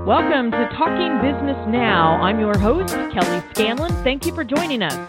Welcome to Talking Business Now. I'm your host, Kelly Scanlon. Thank you for joining us.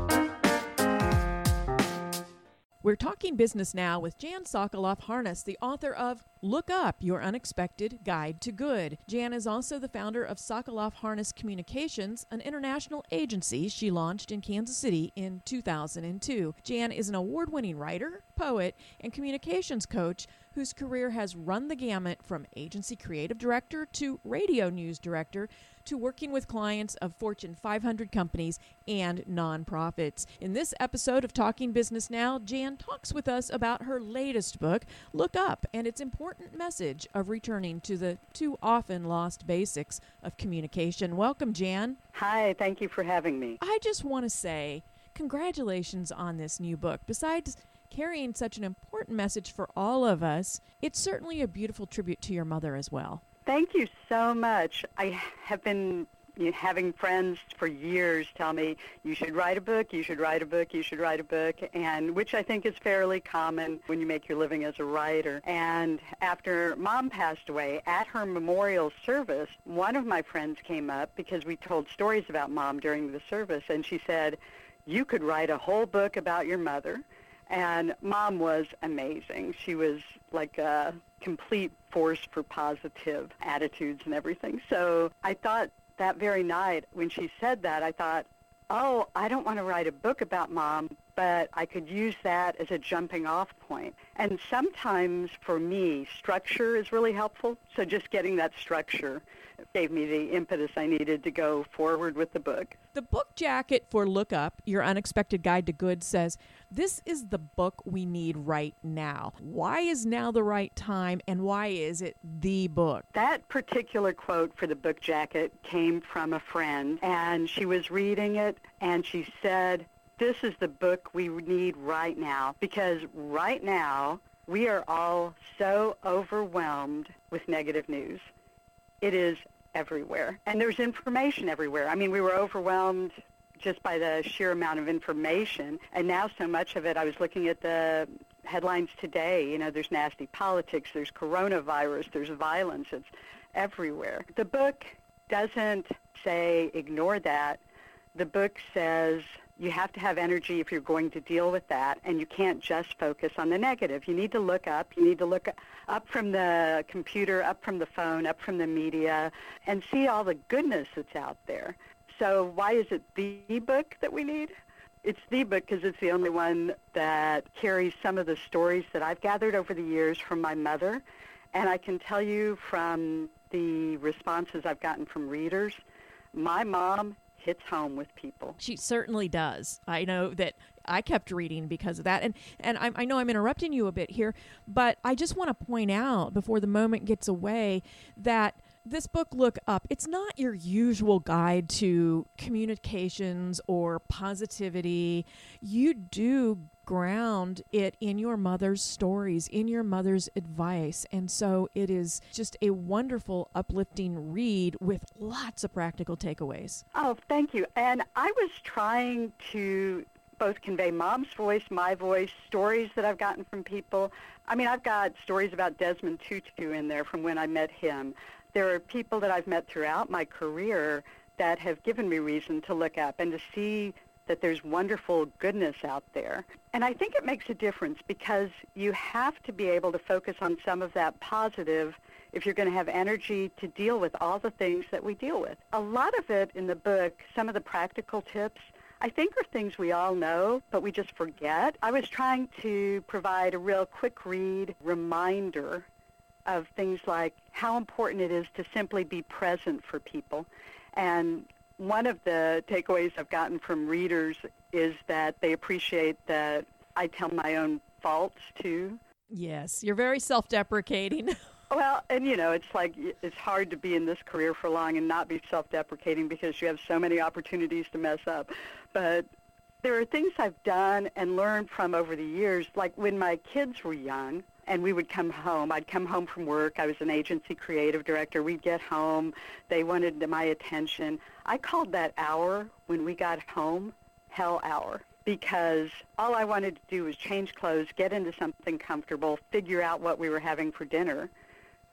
We're talking business now with Jan Sokoloff-Harness, the author of Look Up, Your Unexpected Guide to Good. Jan is also the founder of Sokoloff-Harness Communications, an international agency she launched in Kansas City in 2002. Jan is an award-winning writer, poet, and communications coach whose career has run the gamut from agency creative director to radio news director to working with clients of Fortune 500 companies and nonprofits. In this episode of Talking Business Now, Jan talks with us about her latest book, Look Up, and its important message of returning to the too often lost basics of communication. Welcome, Jan. Hi, thank you for having me. I just want to say congratulations on this new book. Besides carrying such an important message for all of us, it's certainly a beautiful tribute to your mother as well. Thank you so much. I have been having friends for years tell me, you should write a book, you should write a book, you should write a book, and which I think is fairly common when you make your living as a writer. And after Mom passed away, at her memorial service, one of my friends came up because we told stories about Mom during the service, and she said, you could write a whole book about your mother. And Mom was amazing. She was like a complete force for positive attitudes and everything. So I thought that very night when she said that, I thought, oh, I don't want to write a book about Mom, but I could use that as a jumping off point. And sometimes for me, structure is really helpful. So just getting that structure gave me the impetus I needed to go forward with the book. The book jacket for Look Up, Your Unexpected Guide to Good says, this is the book we need right now. Why is now the right time, and why is it the book? That particular quote for the book jacket came from a friend, and she was reading it, and she said, this is the book we need right now, because right now we are all so overwhelmed with negative news. It is everywhere, and there's information everywhere. I mean, we were overwhelmed just by the sheer amount of information, and now so much of it, I was looking at the headlines today, there's nasty politics, there's coronavirus, there's violence, it's everywhere. The book doesn't say ignore that. The book says you have to have energy if you're going to deal with that, and you can't just focus on the negative. You need to look up. You need to look up from the computer, up from the phone, up from the media, and see all the goodness that's out there. So why is it the book that we need? It's the book because it's the only one that carries some of the stories that I've gathered over the years from my mother, and I can tell you from the responses I've gotten from readers, my mom hits home with people. She certainly does. I know that I kept reading because of that. And I know I'm interrupting you a bit here, but I just want to point out before the moment gets away that this book, Look Up, it's not your usual guide to communications or positivity. You do ground it in your mother's stories, in your mother's advice. And so it is just a wonderful, uplifting read with lots of practical takeaways. Oh, thank you. And I was trying to both convey Mom's voice, my voice, stories that I've gotten from people. I mean, I've got stories about Desmond Tutu in there from when I met him. There are people that I've met throughout my career that have given me reason to look up and to see that there's wonderful goodness out there. And I think it makes a difference because you have to be able to focus on some of that positive if you're going to have energy to deal with all the things that we deal with. A lot of it in the book, some of the practical tips, I think are things we all know, but we just forget. I was trying to provide a real quick read reminder of things like how important it is to simply be present for people. And one of the takeaways I've gotten from readers is that they appreciate that I tell my own faults too. Yes, you're very self-deprecating. Well, and it's like it's hard to be in this career for long and not be self-deprecating because you have so many opportunities to mess up. But there are things I've done and learned from over the years, like when my kids were young, and we would come home. I'd come home from work. I was an agency creative director. We'd get home. They wanted my attention. I called that hour when we got home hell hour because all I wanted to do was change clothes, get into something comfortable, figure out what we were having for dinner,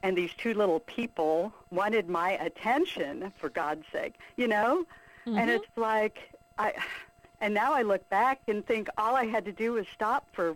and these two little people wanted my attention, for God's sake, you know? Mm-hmm. And it's like, and now I look back and think all I had to do was stop for,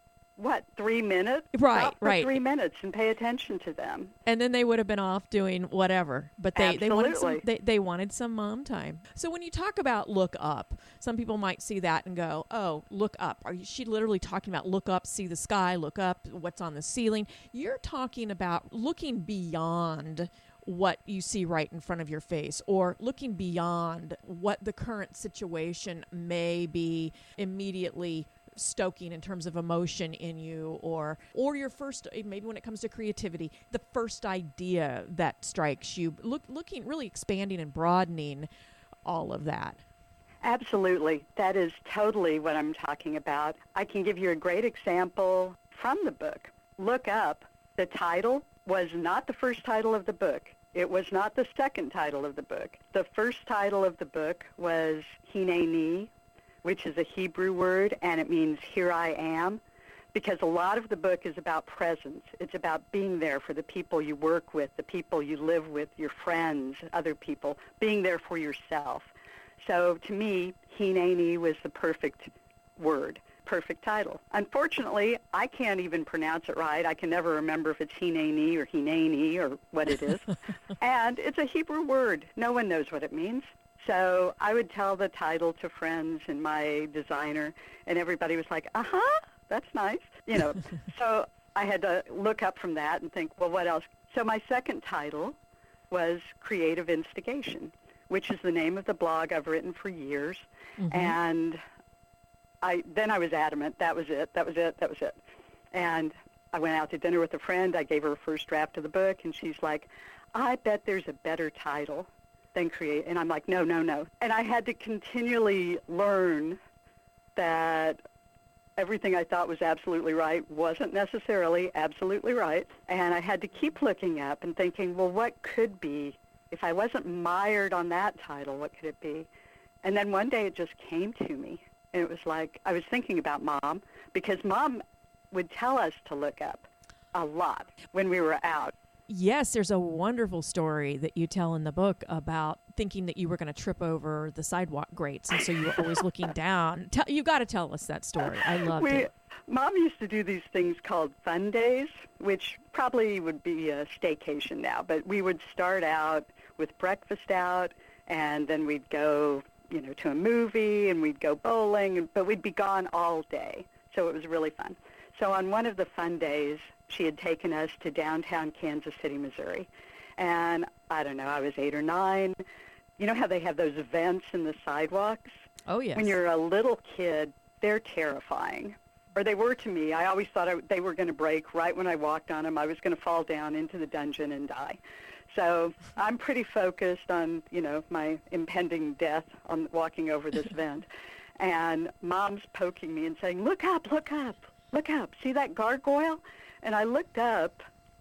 3 minutes? Right, Stop for right. 3 minutes and pay attention to them. And then they would have been off doing whatever. But they wanted some mom time. So when you talk about look up, some people might see that and go, oh, look up. She literally talking about look up, see the sky, look up, what's on the ceiling? You're talking about looking beyond what you see right in front of your face, or looking beyond what the current situation may be immediately stoking in terms of emotion in you, or your first, maybe when it comes to creativity, the first idea that strikes you, looking really expanding and broadening all of that. Absolutely. That is totally what I'm talking about. I can give you a great example from the book. Look Up, the title was not the first title of the book. It was not the second title of the book. The first title of the book was Hineni, which is a Hebrew word, and it means here I am, because a lot of the book is about presence. It's about being there for the people you work with, the people you live with, your friends, other people, being there for yourself. So to me, Hineni was the perfect word, perfect title. Unfortunately, I can't even pronounce it right. I can never remember if it's Hineni or Hineni or what it is. And it's a Hebrew word. No one knows what it means. So I would tell the title to friends and my designer, and everybody was like, that's nice. You know, so I had to look up from that and think, well, what else? So my second title was Creative Instigation, which is the name of the blog I've written for years. Mm-hmm. And I was adamant, that was it. And I went out to dinner with a friend. I gave her a first draft of the book, and she's like, I bet there's a better title than Create. And I'm like, no. And I had to continually learn that everything I thought was absolutely right wasn't necessarily absolutely right. And I had to keep looking up and thinking, well, what could be? If I wasn't mired on that title, what could it be? And then one day it just came to me. And it was like, I was thinking about Mom, because Mom would tell us to look up a lot when we were out. Yes, there's a wonderful story that you tell in the book about thinking that you were going to trip over the sidewalk grates, and so you were always looking down. You got to tell us that story. I loved it. Mom used to do these things called fun days, which probably would be a staycation now, but we would start out with breakfast out, and then we'd go, to a movie, and we'd go bowling, but we'd be gone all day, so it was really fun. So on one of the fun days, she had taken us to downtown Kansas City, Missouri. And I don't know, I was 8 or 9. You know how they have those vents in the sidewalks? Oh, yes. When you're a little kid, they're terrifying. Or they were to me. I always thought they were going to break right when I walked on them. I was going to fall down into the dungeon and die. So I'm pretty focused on, my impending death on walking over this vent. And Mom's poking me and saying, look up, look up, look up. See that gargoyle? And I looked up,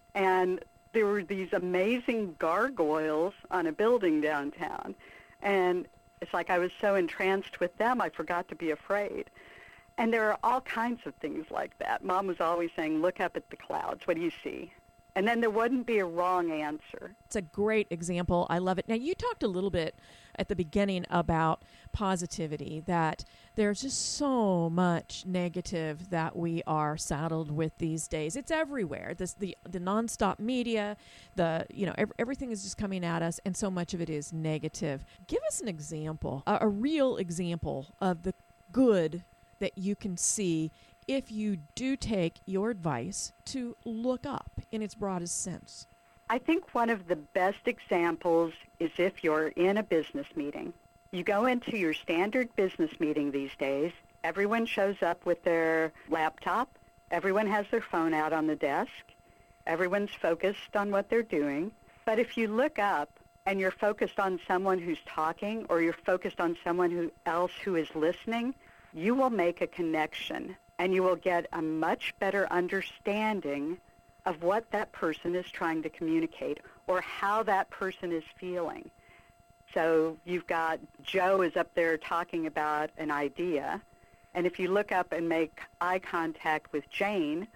and there were these amazing gargoyles on a building downtown. And it's like I was so entranced with them, I forgot to be afraid. And there are all kinds of things like that. Mom was always saying, look up at the clouds. What do you see? And then there wouldn't be a wrong answer. It's a great example. I love it. Now, you talked a little bit at the beginning about positivity, that there's just so much negative that we are saddled with these days. It's everywhere. The nonstop media, everything is just coming at us, and so much of it is negative. Give us an example, a real example of the good that you can see if you do take your advice to look up in its broadest sense. I think one of the best examples is if you're in a business meeting. You go into your standard business meeting these days. Everyone shows up with their laptop. Everyone has their phone out on the desk. Everyone's focused on what they're doing. But if you look up and you're focused on someone who's talking, or you're focused on someone else who is listening, you will make a connection, and you will get a much better understanding of what that person is trying to communicate or how that person is feeling. So you've got Joe is up there talking about an idea, and if you look up and make eye contact with Jane,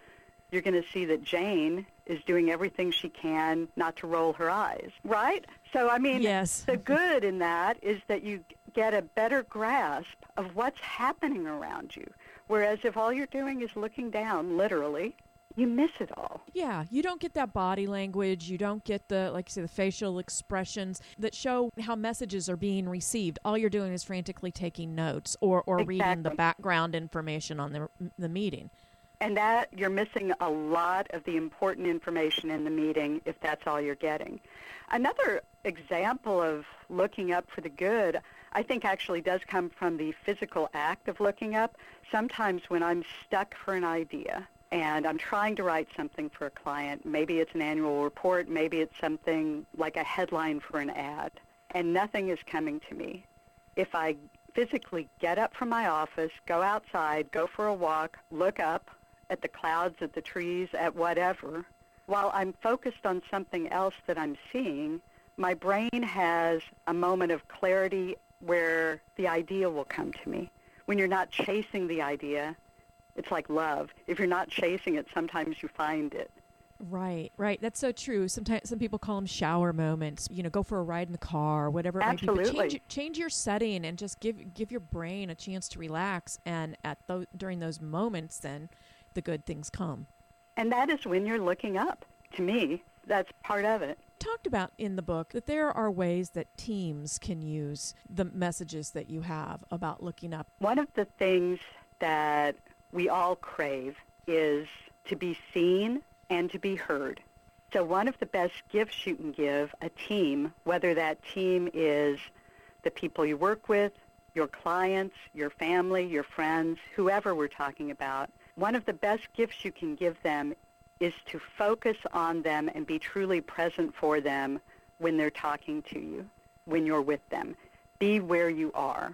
you're going to see that Jane is doing everything she can not to roll her eyes, right? So, I mean, yes. The good in that is that you get a better grasp of what's happening around you. Whereas if all you're doing is looking down, literally, you miss it all. Yeah, you don't get that body language. You don't get the, like you say, the facial expressions that show how messages are being received. All you're doing is frantically taking notes or reading the background information on the meeting. And that you're missing a lot of the important information in the meeting if that's all you're getting. Another example of looking up for the good, I think actually does come from the physical act of looking up. Sometimes when I'm stuck for an idea and I'm trying to write something for a client, maybe it's an annual report, maybe it's something like a headline for an ad, and nothing is coming to me. If I physically get up from my office, go outside, go for a walk, look up at the clouds, at the trees, at whatever, while I'm focused on something else that I'm seeing, my brain has a moment of clarity where the idea will come to me. When you're not chasing the idea, it's like love. If you're not chasing it, sometimes you find it. Right. That's so true. Sometimes some people call them shower moments. Go for a ride in the car, whatever it Absolutely. might be. But change your setting and just give your brain a chance to relax. And during those moments, then the good things come. And that is when you're looking up. To me, that's part of it. Talked about in the book that there are ways that teams can use the messages that you have about looking up. One of the things that we all crave is to be seen and to be heard. So one of the best gifts you can give a team, whether that team is the people you work with, your clients, your family, your friends, whoever we're talking about, one of the best gifts you can give them is to focus on them and be truly present for them when they're talking to you, when you're with them. Be where you are.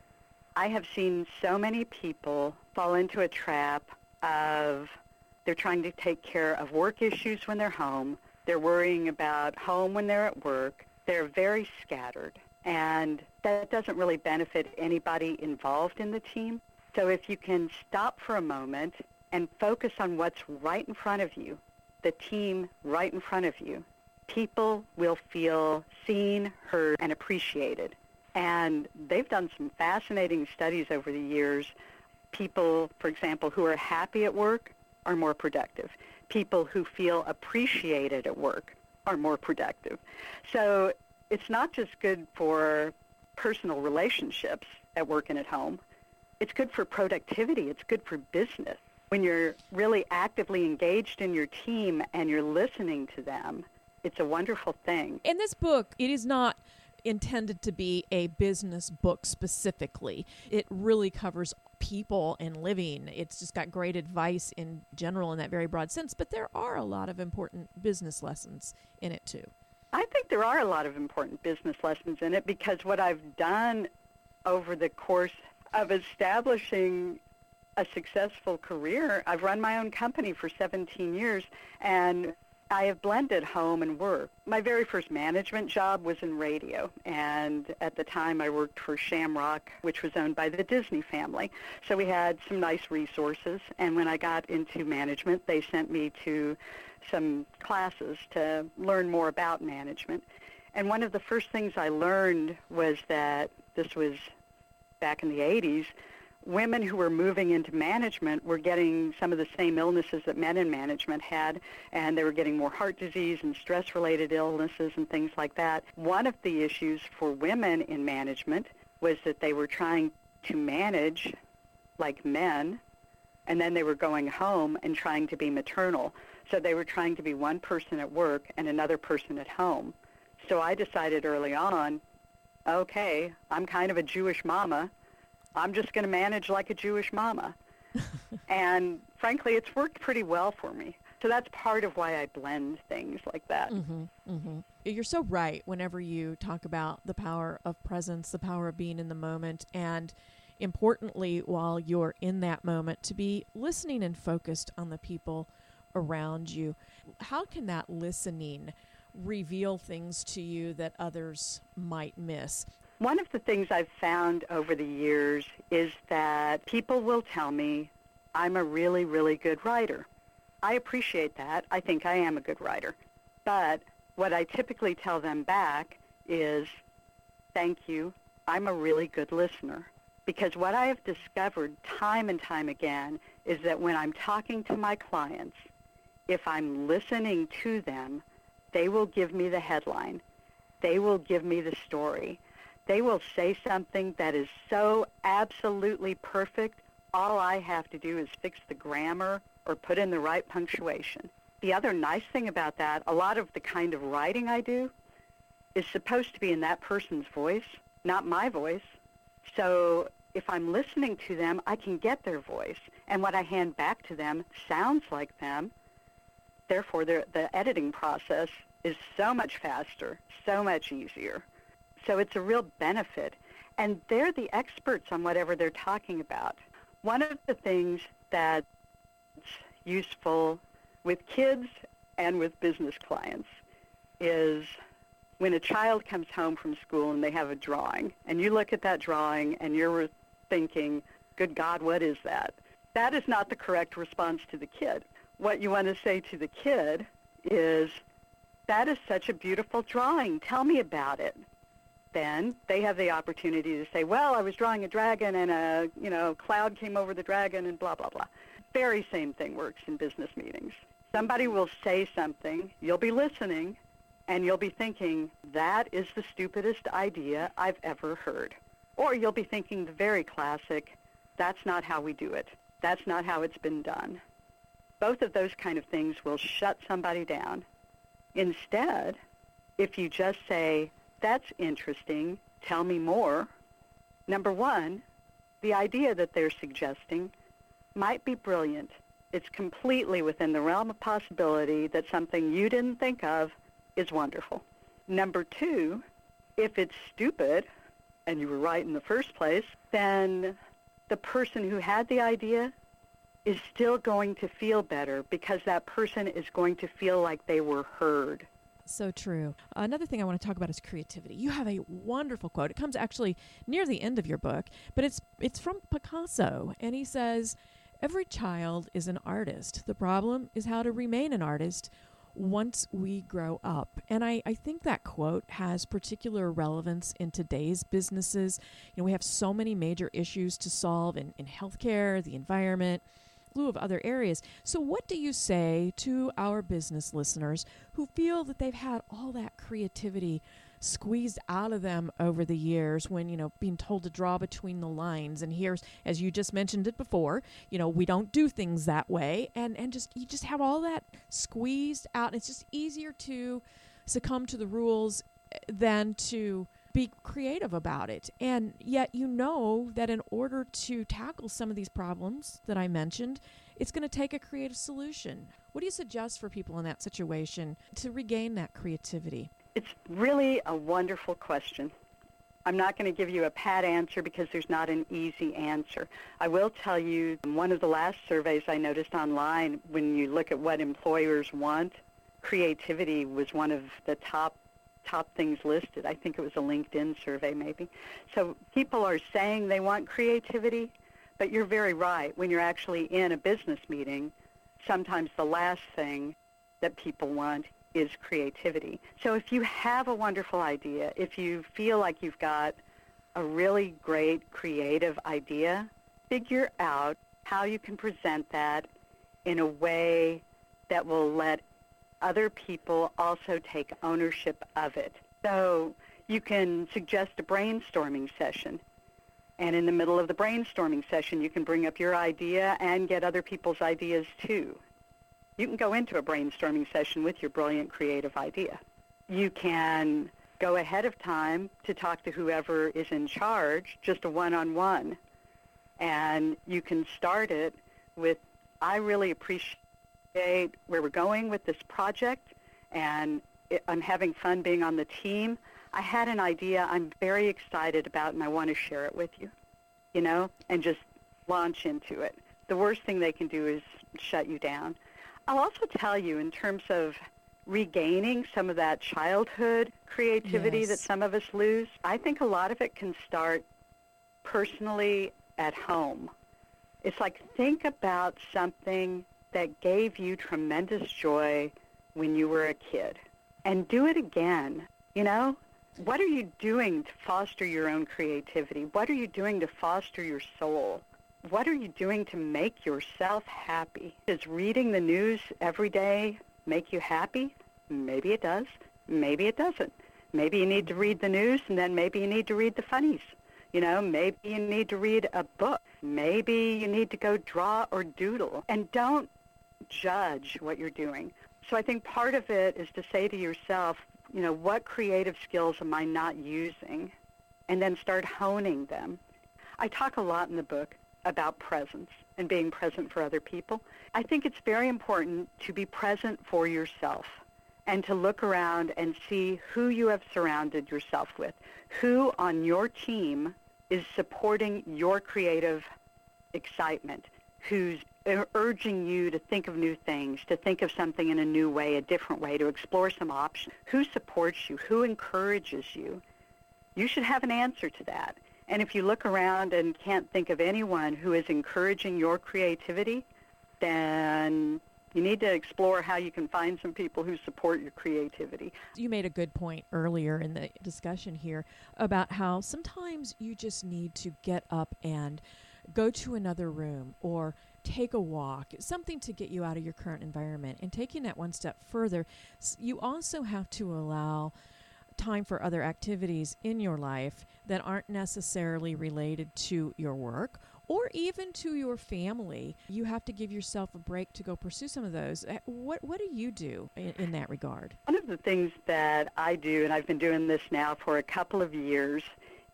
I have seen so many people fall into a trap of they're trying to take care of work issues when they're home. They're worrying about home when they're at work. They're very scattered, and that doesn't really benefit anybody involved in the team. So if you can stop for a moment and focus on what's right in front of you, the team right in front of you, people will feel seen, heard, and appreciated. And they've done some fascinating studies over the years. People, for example, who are happy at work are more productive. People who feel appreciated at work are more productive. So it's not just good for personal relationships at work and at home. It's good for productivity. It's good for business. When you're really actively engaged in your team and you're listening to them, it's a wonderful thing. In this book, it is not intended to be a business book specifically. It really covers people and living. It's just got great advice in general in that very broad sense, but there are a lot of important business lessons in it too. I think there are a lot of important business lessons in it because what I've done over the course of establishing a successful career, I've run my own company for 17 years, and I have blended home and work. My very first management job was in radio, and at the time I worked for Shamrock, which was owned by the Disney family. So we had some nice resources, and when I got into management, they sent me to some classes to learn more about management. And one of the first things I learned was that this was back in the 80s, women who were moving into management were getting some of the same illnesses that men in management had, and they were getting more heart disease and stress-related illnesses and things like that. One of the issues for women in management was that they were trying to manage like men, and then they were going home and trying to be maternal. So they were trying to be one person at work and another person at home. So I decided early on, okay, I'm kind of a Jewish mama. I'm just going to manage like a Jewish mama. And frankly, it's worked pretty well for me. So that's part of why I blend things like that. Mm-hmm, mm-hmm. You're so right whenever you talk about the power of presence, the power of being in the moment, and importantly, while you're in that moment, to be listening and focused on the people around you. How can that listening reveal things to you that others might miss? One of the things I've found over the years is that people will tell me I'm a really, really good writer. I appreciate that. I think I am a good writer. But what I typically tell them back is, thank you. I'm a really good listener. Because what I have discovered time and time again is that when I'm talking to my clients, if I'm listening to them, they will give me the headline. They will give me the story. They will say something that is so absolutely perfect, all I have to do is fix the grammar or put in the right punctuation. The other nice thing about that, a lot of the kind of writing I do is supposed to be in that person's voice, not my voice. So if I'm listening to them, I can get their voice. And what I hand back to them sounds like them. Therefore, the editing process is so much faster, so much easier. So it's a real benefit. And they're the experts on whatever they're talking about. One of the things that's useful with kids and with business clients is when a child comes home from school and they have a drawing, and you look at that drawing and you're thinking, good God, what is that? That is not the correct response to the kid. What you want to say to the kid is, that is such a beautiful drawing. Tell me about it. Then they have the opportunity to say, well, I was drawing a dragon and a cloud came over the dragon and blah, blah, blah. Very same thing works in business meetings. Somebody will say something, you'll be listening, and you'll be thinking, that is the stupidest idea I've ever heard. Or you'll be thinking the very classic, that's not how we do it. That's not how it's been done. Both of those kind of things will shut somebody down. Instead, if you just say, that's interesting, tell me more, number one, the idea that they're suggesting might be brilliant. It's completely within the realm of possibility that something you didn't think of is wonderful. Number two, if it's stupid, and you were right in the first place, then the person who had the idea is still going to feel better because that person is going to feel like they were heard. So true. Another thing I want to talk about is creativity. You have a wonderful quote. It comes actually near the end of your book, but it's from Picasso, and he says, every child is an artist. The problem is how to remain an artist once we grow up. And I think that quote has particular relevance in today's businesses. We have so many major issues to solve in healthcare, the environment, slew of other areas. So what do you say to our business listeners who feel that they've had all that creativity squeezed out of them over the years when, being told to draw between the lines, and here's, as you just mentioned it before, we don't do things that way, and you just have all that squeezed out. It's just easier to succumb to the rules than to be creative about it. And yet that in order to tackle some of these problems that I mentioned, it's going to take a creative solution. What do you suggest for people in that situation to regain that creativity? It's really a wonderful question. I'm not going to give you a pat answer because there's not an easy answer. I will tell you, one of the last surveys I noticed online, when you look at what employers want, creativity was one of the top things listed. I think it was a LinkedIn survey maybe. So people are saying they want creativity, but you're very right. When you're actually in a business meeting, sometimes the last thing that people want is creativity. So if you have a wonderful idea, if you feel like you've got a really great creative idea, figure out how you can present that in a way that will let other people also take ownership of it. So you can suggest a brainstorming session. And in the middle of the brainstorming session, you can bring up your idea and get other people's ideas too. You can go into a brainstorming session with your brilliant creative idea. You can go ahead of time to talk to whoever is in charge, just a one-on-one. And you can start it with, I really appreciate where we're going with this project, and I'm having fun being on the team. I had an idea I'm very excited about, and I want to share it with you, and just launch into it. The worst thing they can do is shut you down. I'll also tell you, in terms of regaining some of that childhood creativity that some of us lose, I think a lot of it can start personally at home. It's like, think about something that gave you tremendous joy when you were a kid, and do it again. You know, what are you doing to foster your own creativity? What are you doing to foster your soul? What are you doing to make yourself happy? Does reading the news every day make you happy? Maybe it does. Maybe it doesn't. Maybe you need to read the news, and then maybe you need to read the funnies. You know, maybe you need to read a book. Maybe you need to go draw or doodle. And don't judge what you're doing. So I think part of it is to say to yourself, you know, what creative skills am I not using? And then start honing them. I talk a lot in the book about presence and being present for other people. I think it's very important to be present for yourself and to look around and see who you have surrounded yourself with, who on your team is supporting your creative excitement, who's urging you to think of new things, to think of something in a new way, a different way, to explore some options. Who supports you? Who encourages you? You should have an answer to that. And if you look around and can't think of anyone who is encouraging your creativity, then you need to explore how you can find some people who support your creativity. You made a good point earlier in the discussion here about how sometimes you just need to get up and go to another room or take a walk, something to get you out of your current environment. And taking that one step further, you also have to allow time for other activities in your life that aren't necessarily related to your work or even to your family. You have to give yourself a break to go pursue some of those. What do you do in that regard? One of the things that I do, and I've been doing this now for a couple of years,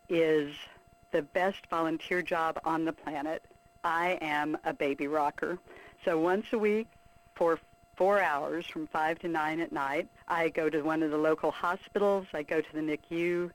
is the best volunteer job on the planet. I am a baby rocker. So once a week for 4 hours from 5 to 9 at night, I go to one of the local hospitals, I go to the NICU,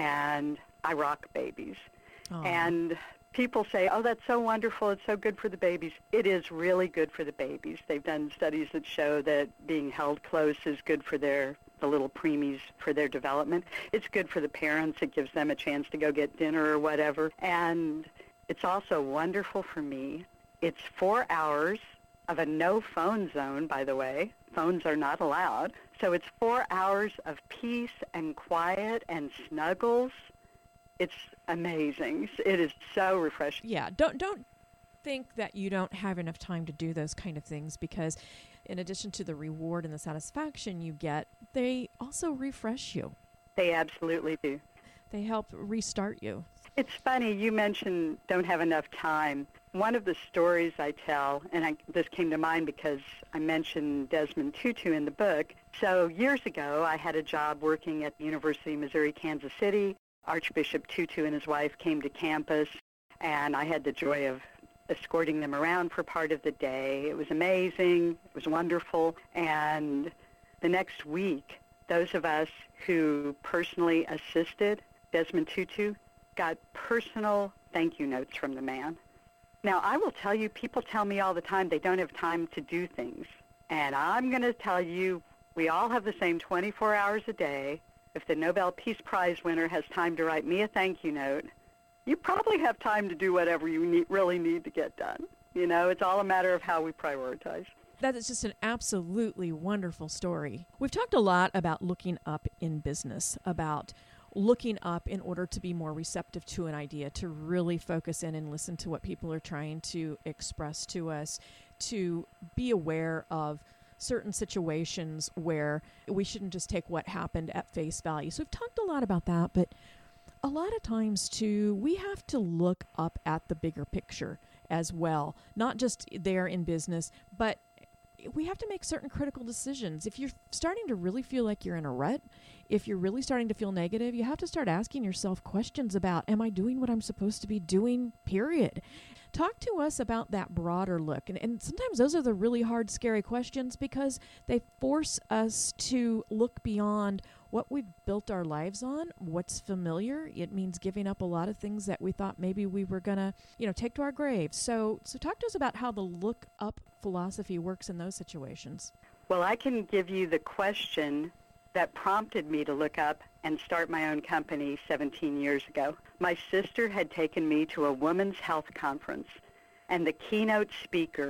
and I rock babies. Aww. And people say, oh, that's so wonderful, it's so good for the babies. It is really good for the babies. They've done studies that show that being held close is good for the little preemies, for their development. It's good for the parents. It gives them a chance to go get dinner or whatever. And it's also wonderful for me. It's 4 hours of a no-phone zone, by the way. Phones are not allowed. So it's 4 hours of peace and quiet and snuggles. It's amazing. It is so refreshing. Yeah, don't think that you don't have enough time to do those kind of things, because in addition to the reward and the satisfaction you get, they also refresh you. They absolutely do. They help restart you. It's funny, you mentioned don't have enough time. One of the stories I tell, and this came to mind because I mentioned Desmond Tutu in the book. So years ago, I had a job working at the University of Missouri, Kansas City. Archbishop Tutu and his wife came to campus, and I had the joy of escorting them around for part of the day. It was amazing. It was wonderful. And the next week, those of us who personally assisted Desmond Tutu got personal thank you notes from the man. Now, I will tell you, people tell me all the time they don't have time to do things. And I'm going to tell you, we all have the same 24 hours a day. If the Nobel Peace Prize winner has time to write me a thank you note, you probably have time to do whatever you really need to get done. You know, it's all a matter of how we prioritize. That is just an absolutely wonderful story. We've talked a lot about looking up in business, about looking up in order to be more receptive to an idea, to really focus in and listen to what people are trying to express to us, to be aware of certain situations where we shouldn't just take what happened at face value. So we've talked a lot about that, but a lot of times too, we have to look up at the bigger picture as well, not just there in business, but we have to make certain critical decisions. If you're starting to really feel like you're in a rut, if you're really starting to feel negative, you have to start asking yourself questions about, am I doing what I'm supposed to be doing, period? Talk to us about that broader look. And sometimes those are the really hard, scary questions because they force us to look beyond what we've built our lives on, what's familiar. It means giving up a lot of things that we thought maybe we were going to, take to our graves. So talk to us about how the look up philosophy works in those situations. Well, I can give you the question that prompted me to look up and start my own company 17 years ago. My sister had taken me to a women's health conference, and the keynote speaker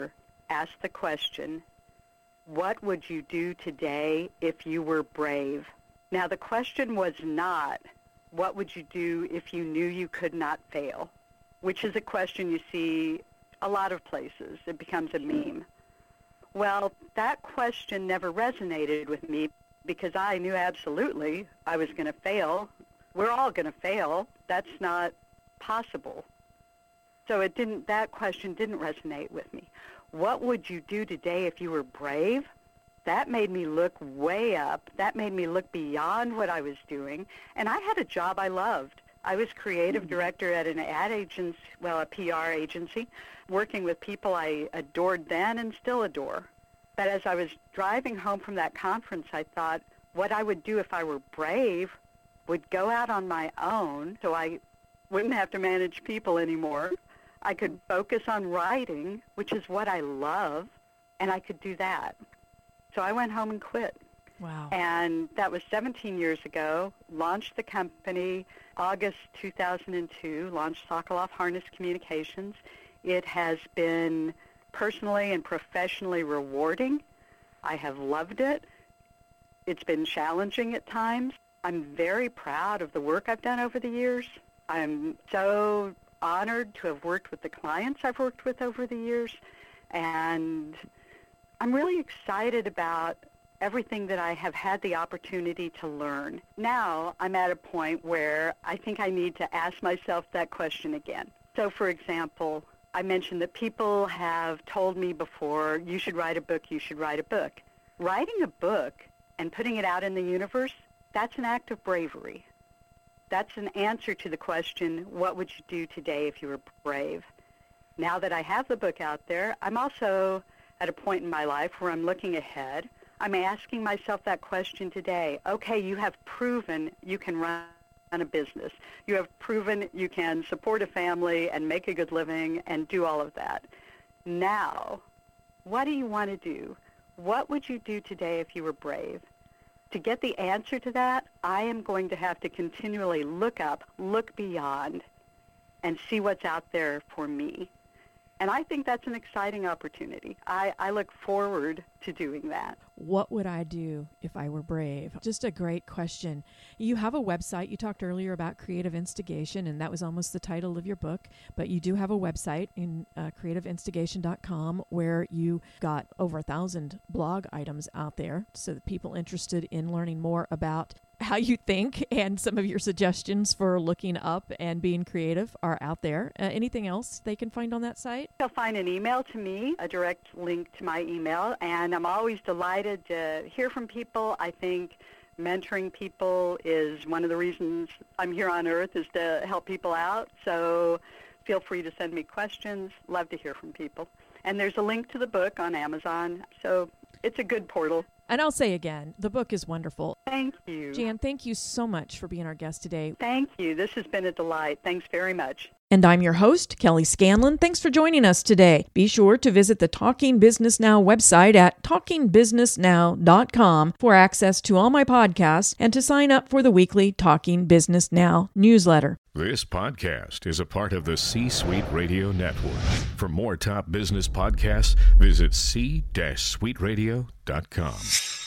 asked the question, what would you do today if you were brave? Now, the question was not, what would you do if you knew you could not fail? Which is a question you see a lot of places. It becomes a meme. Well, that question never resonated with me because I knew absolutely I was going to fail. We're all going to fail. That's not possible. So that question didn't resonate with me. What would you do today if you were brave? That made me look way up. That made me look beyond what I was doing. And I had a job I loved. I was creative director at an ad agency, a PR agency, working with people I adored then and still adore. But as I was driving home from that conference, I thought what I would do if I were brave would go out on my own so I wouldn't have to manage people anymore. I could focus on writing, which is what I love, and I could do that. So I went home and quit. Wow. And that was 17 years ago, launched the company August 2002, launched Sokoloff Harness Communications. It has been personally and professionally rewarding. I have loved it. It's been challenging at times. I'm very proud of the work I've done over the years. I'm so honored to have worked with the clients I've worked with over the years, and I'm really excited about everything that I have had the opportunity to learn. Now I'm at a point where I think I need to ask myself that question again. So, for example, I mentioned that people have told me before, you should write a book, you should write a book. Writing a book and putting it out in the universe, that's an act of bravery. That's an answer to the question, what would you do today if you were brave? Now that I have the book out there, I'm also at a point in my life where I'm looking ahead. I'm asking myself that question today. Okay, you have proven you can run a business. You have proven you can support a family and make a good living and do all of that. Now, what do you want to do? What would you do today if you were brave? To get the answer to that, I am going to have to continually look up, look beyond, and see what's out there for me. And I think that's an exciting opportunity. I look forward to doing that. What would I do if I were brave? Just a great question. You have a website. You talked earlier about creative instigation, and that was almost the title of your book. But you do have a website in creativeinstigation.com where you got over 1,000 blog items out there so that people interested in learning more about how you think and some of your suggestions for looking up and being creative are out there. Anything else they can find on that site? They'll find an email to me, a direct link to my email, and I'm always delighted to hear from people. I think mentoring people is one of the reasons I'm here on Earth, is to help people out. So feel free to send me questions. Love to hear from people. And there's a link to the book on Amazon, so it's a good portal. And I'll say again, the book is wonderful. Thank you. Jan, thank you so much for being our guest today. Thank you. This has been a delight. Thanks very much. And I'm your host, Kelly Scanlon. Thanks for joining us today. Be sure to visit the Talking Business Now website at talkingbusinessnow.com for access to all my podcasts and to sign up for the weekly Talking Business Now newsletter. This podcast is a part of the C-Suite Radio Network. For more top business podcasts, visit c-suiteradio.com.